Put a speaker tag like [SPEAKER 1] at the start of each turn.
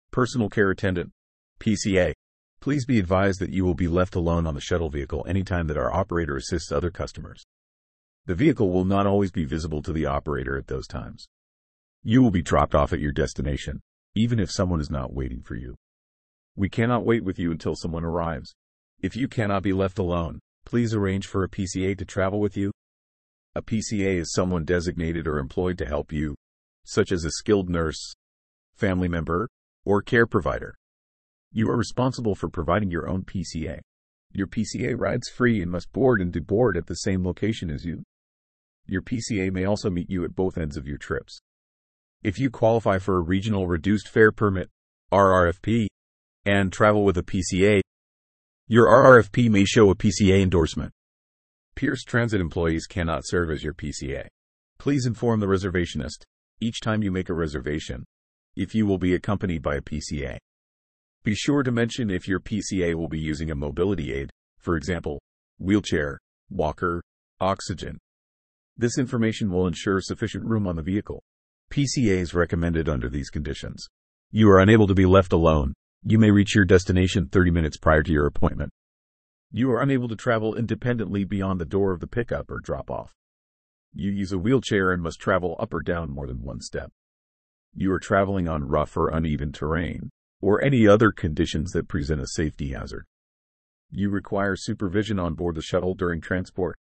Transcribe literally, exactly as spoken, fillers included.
[SPEAKER 1] Personal Care Attendant, P C A. Please be advised that you will be left alone on the shuttle vehicle anytime that our operator assists other customers. The vehicle will not always be visible to the operator at those times. You will be dropped off at your destination, even if someone is not waiting for you. We cannot wait with you until someone arrives. If you cannot be left alone, please arrange for a P C A to travel with you. A P C A is someone designated or employed to help you, such as a skilled nurse, family member, or care provider. You are responsible for providing your own P C A. Your P C A rides free and must board and deboard at the same location as you. Your P C A may also meet you at both ends of your trips. If you qualify for a Regional Reduced Fare Permit, R R F P, and travel with a P C A, your R R F P may show a P C A endorsement. Pierce Transit employees cannot serve as your P C A. Please inform the reservationist, each time you make a reservation, if you will be accompanied by a P C A. Be sure to mention if your P C A will be using a mobility aid, for example, wheelchair, walker, oxygen. This information will ensure sufficient room on the vehicle. P C A is recommended under these conditions. You are unable to be left alone. You may reach your destination thirty minutes prior to your appointment. You are unable to travel independently beyond the door of the pickup or drop-off. You use a wheelchair and must travel up or down more than one step. You are traveling on rough or uneven terrain, or any other conditions that present a safety hazard. You require supervision on board the shuttle during transport.